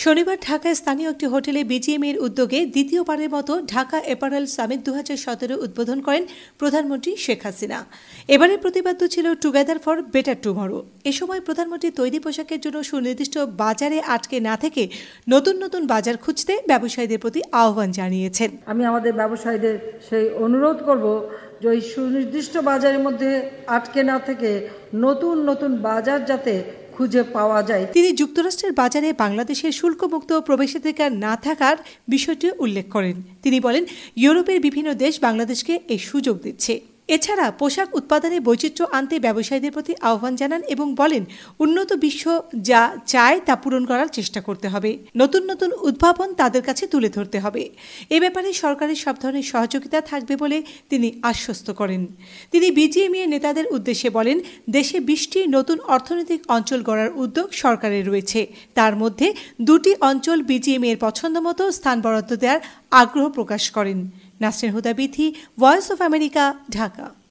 শনিবার ঢাকায় স্থানীয় একটি হোটেলে বিজিএমইএর উদ্যোগে দ্বিতীয়বারের মতো ঢাকা অ্যাপারেল সামিট 2017 উদ্বোধন করেন প্রধানমন্ত্রী শেখ হাসিনা। এবারের প্রতিপাদ্য ছিল টুগেদার ফর বেটার টুমরো। এ সময় প্রধানমন্ত্রী তৈরি পোশাকের জন্য সুনির্দিষ্ট বাজারে আটকে না থেকে নতুন নতুন বাজার খুঁজতে ব্যবসায়ীদের প্রতি আহ্বান জানিয়েছেন। আমি আমাদের ব্যবসায়ীদের সেই অনুরোধ করব যে ওই সুনির্দিষ্ট বাজারের মধ্যে আটকে না থেকে নতুন নতুন বাজার যাতে খুঁজে পাওয়া যায়। তিনি যুক্তরাষ্ট্রের বাজারে বাংলাদেশের শুল্কমুক্ত প্রবেশাধিকার না থাকার বিষয়টি উল্লেখ করেন। তিনি বলেন, ইউরোপের বিভিন্ন দেশ বাংলাদেশকে এই সুযোগ দিচ্ছে। এছাড়া পোশাক উৎপাদনে বৈচিত্র্য আনতে ব্যবসায়ীদের প্রতি আহ্বান জানান এবং বলেন, উন্নত বিশ্ব যা চায় তা পূরণ করার চেষ্টা করতে হবে। নতুন নতুন উদ্ভাবন তাদের কাছে তুলে ধরতে হবে। এ ব্যাপারে সরকারের সব ধরনের সহযোগিতা থাকবে বলে তিনি আশ্বস্ত করেন। তিনি বিজিএমইএ নেতাদের উদ্দেশ্যে বলেন, দেশে 20টি নতুন অর্থনৈতিক অঞ্চল গড়ার উদ্যোগ সরকারের রয়েছে। তার মধ্যে 2টি অঞ্চল বিজিএমইএর পছন্দ মতো স্থান বরাদ্দ দেওয়ার আগ্রহ প্রকাশ করেন। Nasrin Huda Bithi, voice of America, Dhaka.